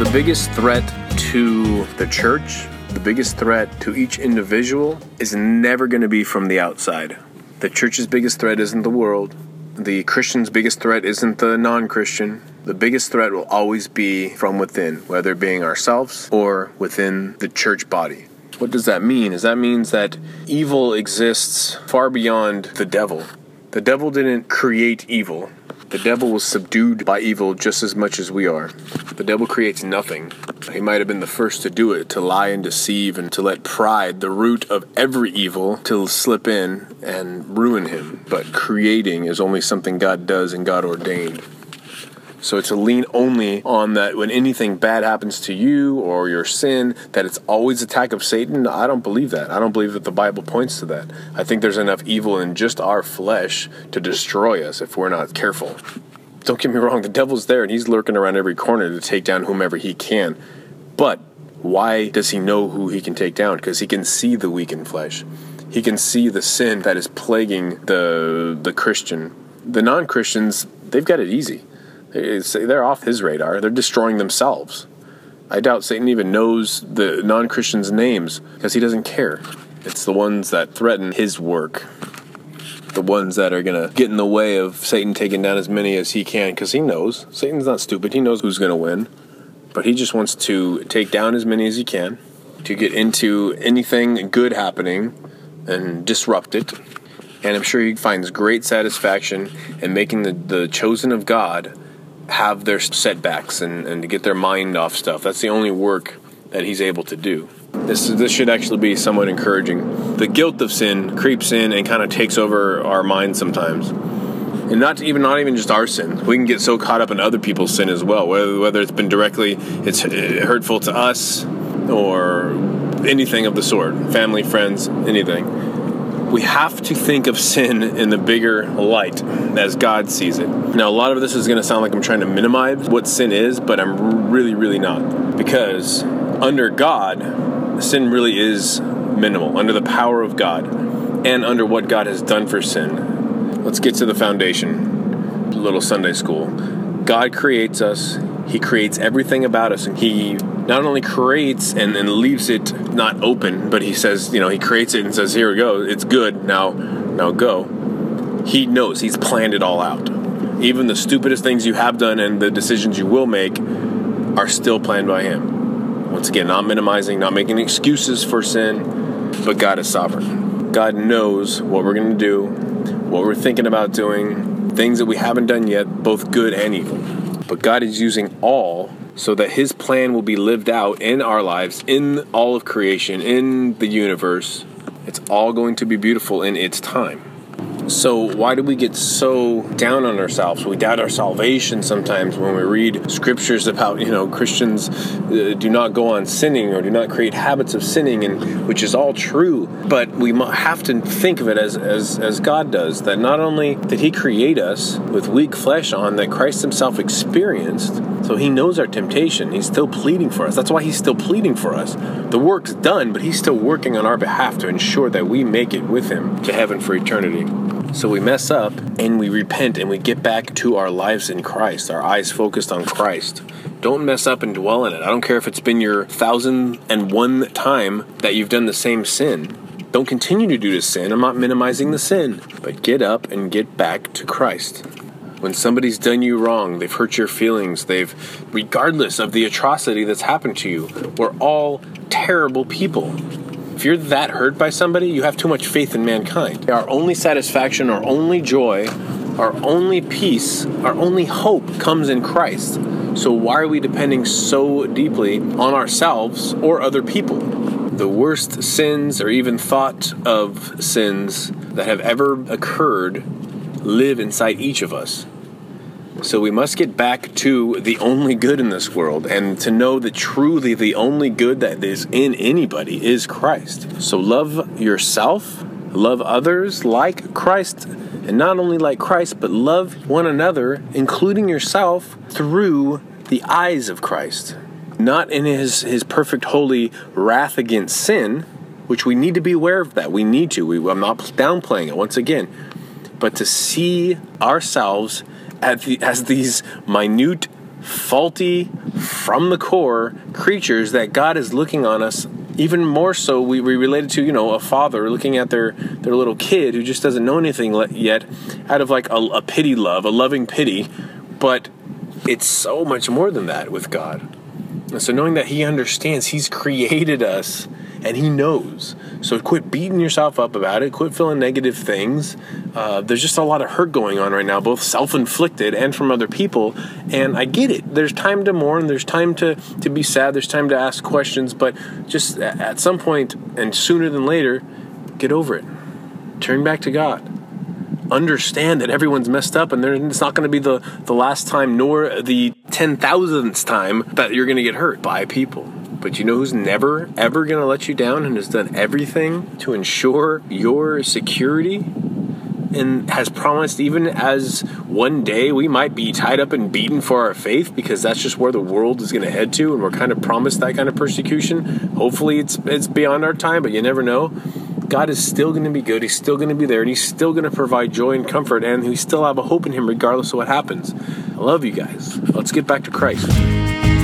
The biggest threat to the church, the biggest threat to each individual is never going to be from the outside. The church's biggest threat isn't the world. The Christian's biggest threat isn't the non-Christian. The biggest threat will always be from within, whether it being ourselves or within the church body. What does that mean? That means that evil exists far beyond the devil. The devil didn't create evil. The devil was subdued by evil just as much as we are. The devil creates nothing. He might have been the first to do it, to lie and deceive and to let pride, the root of every evil, to slip in and ruin him. But creating is only something God does and God ordained. So to lean only on that when anything bad happens to you or your sin, that it's always attack of Satan, I don't believe that. I don't believe that the Bible points to that. I think there's enough evil in just our flesh to destroy us if we're not careful. Don't get me wrong, the devil's there and he's lurking around every corner to take down whomever he can. But why does he know who he can take down? Because he can see the weakened flesh. He can see the sin that is plaguing the Christian. The non-Christians, they've got it easy. They're off his radar. They're destroying themselves. I doubt Satan even knows the non-Christians' names because he doesn't care. It's the ones that threaten his work. The ones that are going to get in the way of Satan taking down as many as he can because he knows. Satan's not stupid. He knows who's going to win. But he just wants to take down as many as he can, to get into anything good happening and disrupt it. And I'm sure he finds great satisfaction in making the chosen of God have their setbacks and to get their mind off stuff. That's the only work that he's able to do. This should actually be somewhat encouraging. The guilt of sin creeps in and kind of takes over our minds sometimes. And not even just our sin. We can get so caught up in other people's sin as well, whether it's been directly it's hurtful to us or anything of the sort, family, friends, anything. We have to think of sin in the bigger light as God sees it. Now, a lot of this is going to sound like I'm trying to minimize what sin is, but I'm really, really not. Because under God, sin really is minimal, under the power of God and under what God has done for sin. Let's get to the foundation, a little Sunday school. God creates us. He creates everything about us, and he not only creates and leaves it not open, but he says, he creates it and says, here we go, it's good, now go. He knows, he's planned it all out. Even the stupidest things you have done and the decisions you will make are still planned by him. Once again, not minimizing, not making excuses for sin, but God is sovereign. God knows what we're going to do, what we're thinking about doing, things that we haven't done yet, both good and evil. But God is using all so that his plan will be lived out in our lives, in all of creation, in the universe. It's all going to be beautiful in its time. So why do we get so down on ourselves? We doubt our salvation sometimes when we read scriptures about, Christians do not go on sinning or do not create habits of sinning, and which is all true. But we have to think of it as God does, that not only did he create us with weak flesh on, that Christ himself experienced, so he knows our temptation. He's still pleading for us. That's why he's still pleading for us. The work's done, but he's still working on our behalf to ensure that we make it with him to heaven for eternity. So we mess up and we repent and we get back to our lives in Christ, our eyes focused on Christ. Don't mess up and dwell in it. I don't care if it's been your 1,001 time that you've done the same sin. Don't continue to do the sin. I'm not minimizing the sin, but get up and get back to Christ. When somebody's done you wrong, they've hurt your feelings, regardless of the atrocity that's happened to you, we're all terrible people. If you're that hurt by somebody, you have too much faith in mankind. Our only satisfaction, our only joy, our only peace, our only hope comes in Christ. So why are we depending so deeply on ourselves or other people? The worst sins or even thought of sins that have ever occurred live inside each of us. So we must get back to the only good in this world and to know that truly the only good that is in anybody is Christ. So love yourself, love others like Christ, and not only like Christ, but love one another, including yourself, through the eyes of Christ. Not in his perfect holy wrath against sin, which we need to be aware of that. We need to. I'm not downplaying it once again. But to see ourselves as these minute faulty, from the core creatures that God is looking on us. Even more so, we related to, a father looking at their little kid who just doesn't know anything yet, out of like a pity love, a loving pity. But it's so much more than that with God. And so knowing that He understands, He's created us, and He knows. So quit beating yourself up about it. Quit feeling negative things. There's just a lot of hurt going on right now, both self-inflicted and from other people. And I get it. There's time to mourn. There's time to be sad. There's time to ask questions. But just at some point, and sooner than later, get over it. Turn back to God. Understand that everyone's messed up, and it's not going to be the last time, nor the 10,000th time that you're going to get hurt by people. But you know who's never, ever going to let you down and has done everything to ensure your security and has promised, even as one day we might be tied up and beaten for our faith, because that's just where the world is going to head to, and we're kind of promised that kind of persecution. Hopefully it's beyond our time, but you never know. God is still going to be good. He's still going to be there, and He's still going to provide joy and comfort, and we still have a hope in Him regardless of what happens. I love you guys. Let's get back to Christ.